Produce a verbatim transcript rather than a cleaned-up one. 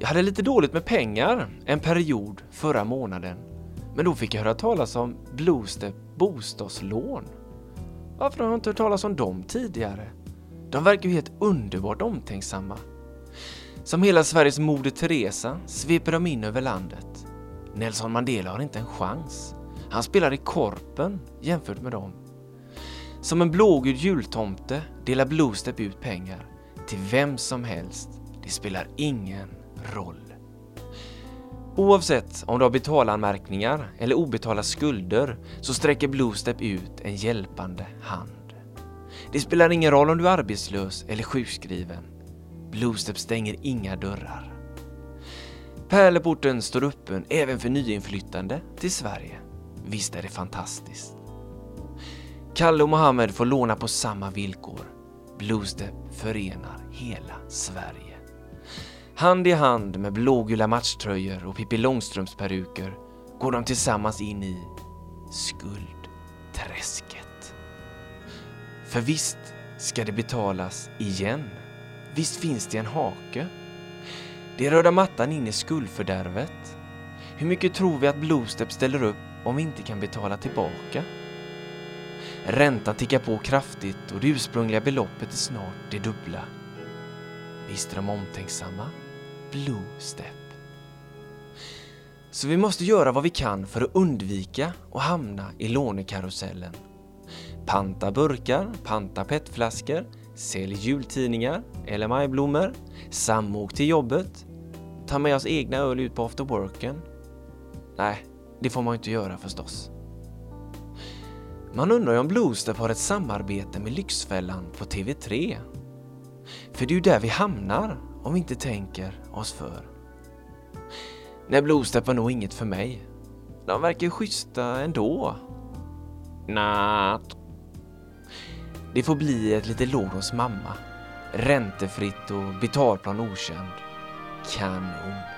Jag hade lite dåligt med pengar en period förra månaden. Men då fick jag höra talas om Bluestep bostadslån. Varför har jag inte hört talas om dem tidigare? De verkar ju helt underbart omtänksamma. Som hela Sveriges Moder Teresa sveper de in över landet. Nelson Mandela har inte en chans. Han spelar i korpen jämfört med dem. Som en blågul jultomte delar Bluestep ut pengar till vem som helst. Det spelar ingen roll. Oavsett om du har betalanmärkningar eller obetalda skulder så sträcker Bluestep ut en hjälpande hand. Det spelar ingen roll om du är arbetslös eller sjukskriven. Bluestep stänger inga dörrar. Pärleporten står öppen även för nyinflyttande till Sverige. Visst är det fantastiskt. Kalle och Mohammed får låna på samma villkor. Bluestep förenar hela Sverige. Hand i hand med blågula matchtröjor och Pippi Långstrumps-peruker går de tillsammans in i skuldträsket. För visst ska det betalas igen. Visst finns det en hake. Det är röda mattan in i skuldfördärvet. Hur mycket tror vi att Bluestep ställer upp om vi inte kan betala tillbaka? Räntan tickar på kraftigt och det ursprungliga beloppet är snart det dubbla. Visst är de omtänksamma? Bluestep. Så vi måste göra vad vi kan för att undvika att hamna i lånekarusellen. Panta burkar, panta petflaskor, sälj jultidningar eller majblommor, samåk till jobbet, ta med oss egna öl ut på afterworken. Nej, det får man inte göra förstås. Man undrar ju om Bluestep har ett samarbete med Lyxfällan på T V tre. För det är ju där vi hamnar om vi inte tänker oss för. Nej, Bluestep var nog inget för mig. De verkar ju schyssta ändå. Natt. Det får bli ett litet lån hos mamma. Räntefritt och betalplan okänd. Kanon.